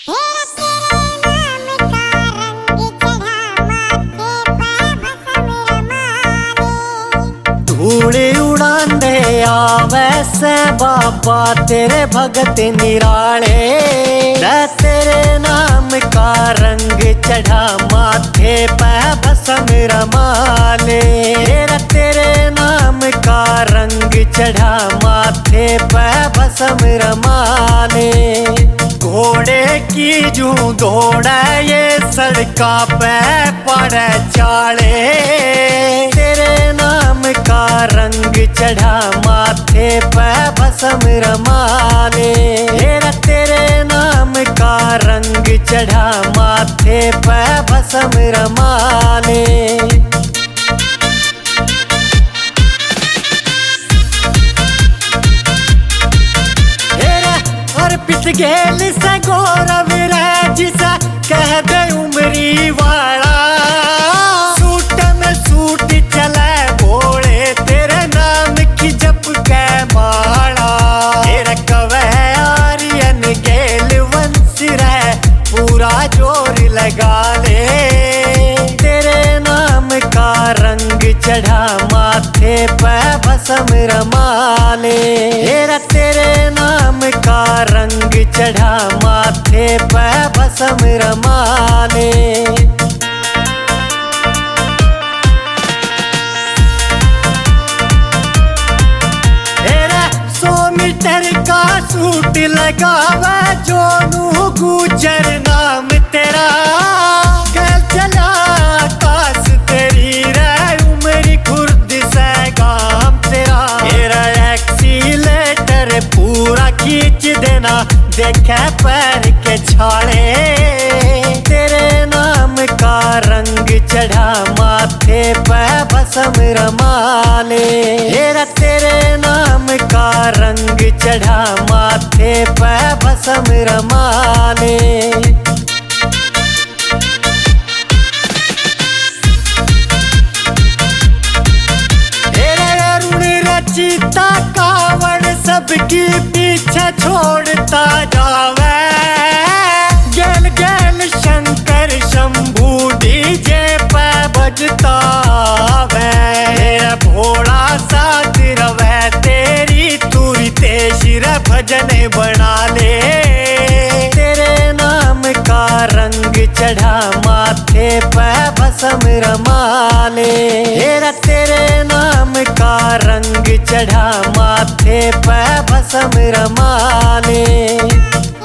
धूड़ी उड़ांदे आवे से बाबा तेरे भगत निराले। तेरे नाम का रंग चढ़ा माथे पे भस्म रमाले। तेरे नाम का रंग चढ़ा माथे पे भस्म रमाले। घोड़े की जू दौड़े ये सड़का पे पड़े चाले। तेरे नाम का रंग चढ़ा माथे पे भस्म रमाले। तेरे नाम का रंग चढ़ा माथे पे भस्म रमाले। अर्पित गेल से गौरव रे जिसा कह दे उमरी वाला। सूट में सूट चले भोले तेरे नाम की जप के माला। तेरा कवे आर्यन गेल वंश रे पूरा जोर लगा ले। तेरे नाम का रंग चढ़ा माथे पे भस्म रमाले। तेरे नाम का रंग चढ़ा माथे पे भस्म रमाले। 100 मीटर का सूट लगावे जोनू गुजर नाम तेरा। गल चला आकाश तेरी रे उमरी खुर्द से गाम तेरा। तेरा एक्सीलेटर पूरा खींच देना देखे पैर के छाले। तेरे नाम का रंग चढ़ा माथे पे भस्म रमाले। तेरे नाम का रंग चढ़ा माथे पे भस्म रमाले। रचिता कावड़ सबकी पीछे छोड़ता जावे। गेल गेल शंकर शंभू डीजे पे बजता वे। भोला साथ रवे तेरी तुरी तेशिर भजन बना ले। तेरे नाम का रंग चढ़ा माथे पे भस्म रमाले। तेरे नाम का रंग चढ़ा माथे पे भस्म रमाले।